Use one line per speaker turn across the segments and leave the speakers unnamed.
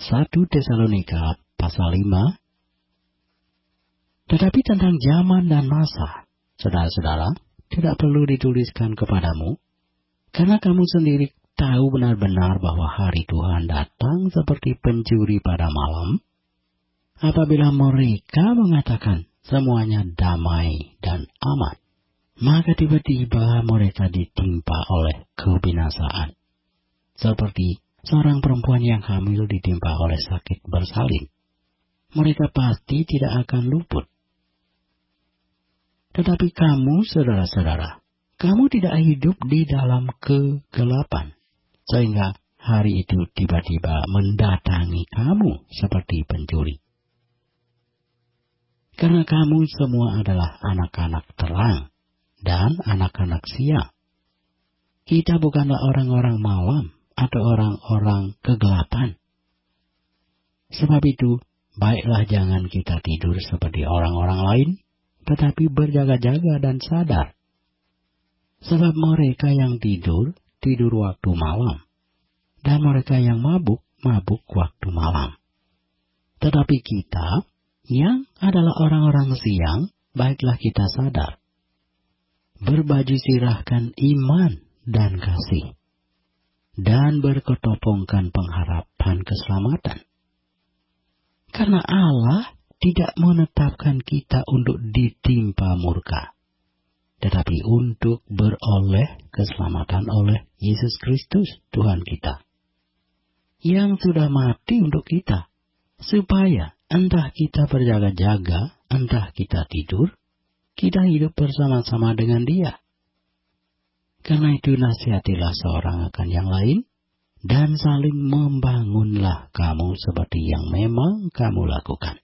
1 Tesalonika pasal 5. Tetapi tentang zaman dan masa, saudara-saudara, tidak perlu dituliskan kepadamu, karena kamu sendiri tahu benar-benar bahwa hari Tuhan datang seperti pencuri pada malam, apabila mereka mengatakan semuanya damai dan aman, maka tiba-tiba mereka ditimpa oleh kebinasaan, seperti seorang perempuan yang hamil ditimpa oleh sakit bersalin. Mereka pasti tidak akan luput. Tetapi kamu, saudara-saudara, kamu tidak hidup di dalam kegelapan, sehingga hari itu tiba-tiba mendatangi kamu seperti pencuri. Karena kamu semua adalah anak-anak terang dan anak-anak siang. Kita bukanlah orang-orang malam atau orang-orang kegelapan. Sebab itu, baiklah jangan kita tidur seperti orang-orang lain, tetapi berjaga-jaga dan sadar. Sebab mereka yang tidur, tidur waktu malam, dan mereka yang mabuk, mabuk waktu malam. Tetapi kita, yang adalah orang-orang siang, baiklah kita sadar. Berbaju sirahkan iman dan kasih, dan berketopongkan pengharapan keselamatan. Karena Allah tidak menetapkan kita untuk ditimpa murka, tetapi untuk beroleh keselamatan oleh Yesus Kristus Tuhan kita, yang sudah mati untuk kita, supaya entah kita berjaga-jaga, entah kita tidur, kita hidup bersama-sama dengan Dia. Karena itu nasihatilah seorang akan yang lain, dan saling membangunlah kamu seperti yang memang kamu lakukan.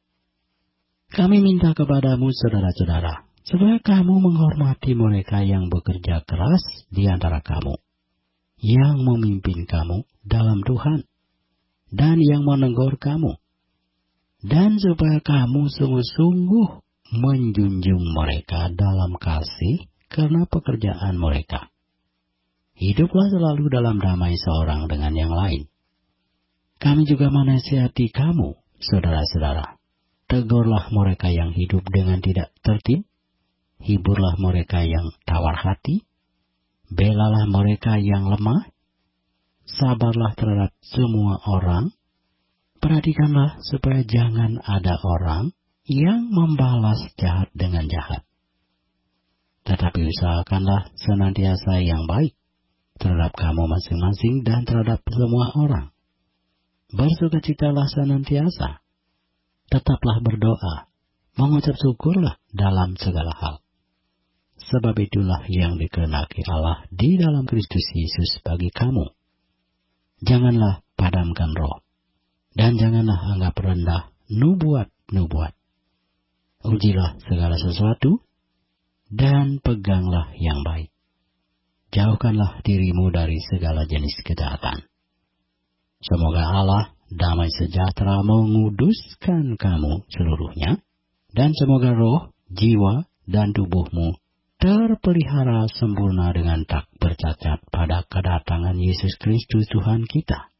Kami minta kepadamu, saudara-saudara, supaya kamu menghormati mereka yang bekerja keras di antara kamu, yang memimpin kamu dalam Tuhan, dan yang menegur kamu, dan supaya kamu sungguh-sungguh menjunjung mereka dalam kasih karena pekerjaan mereka. Hiduplah selalu dalam damai seorang dengan yang lain. Kami juga menasihati kamu, saudara-saudara. Tegurlah mereka yang hidup dengan tidak tertib, hiburlah mereka yang tawar hati, belalah mereka yang lemah, sabarlah terhadap semua orang, perhatikanlah supaya jangan ada orang yang membalas jahat dengan jahat. Tetapi usahakanlah senantiasa yang baik terhadap kamu masing-masing dan terhadap semua orang. Bersukacitalah senantiasa. Tetaplah berdoa, mengucap syukurlah dalam segala hal. Sebab itulah yang dikehendaki Allah di dalam Kristus Yesus bagi kamu. Janganlah padamkan roh, dan janganlah anggap rendah nubuat-nubuat. Ujilah segala sesuatu, dan peganglah yang baik. Jauhkanlah dirimu dari segala jenis kejahatan. Semoga Allah damai sejahtera menguduskan kamu seluruhnya, dan semoga roh, jiwa, dan tubuhmu terpelihara sempurna dengan tak bercacat pada kedatangan Yesus Kristus Tuhan kita.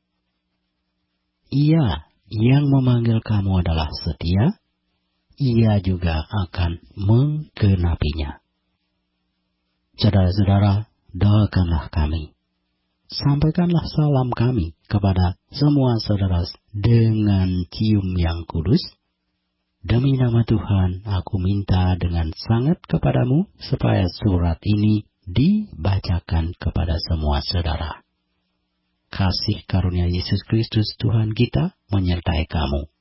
Ia yang memanggil kamu adalah setia, Ia juga akan menggenapinya. Saudara-saudara, doakanlah kami. Sampaikanlah salam kami kepada semua saudara dengan cium yang kudus. Demi nama Tuhan, aku minta dengan sangat kepadamu supaya surat ini dibacakan kepada semua saudara. Kasih karunia Yesus Kristus Tuhan kita menyertai kamu.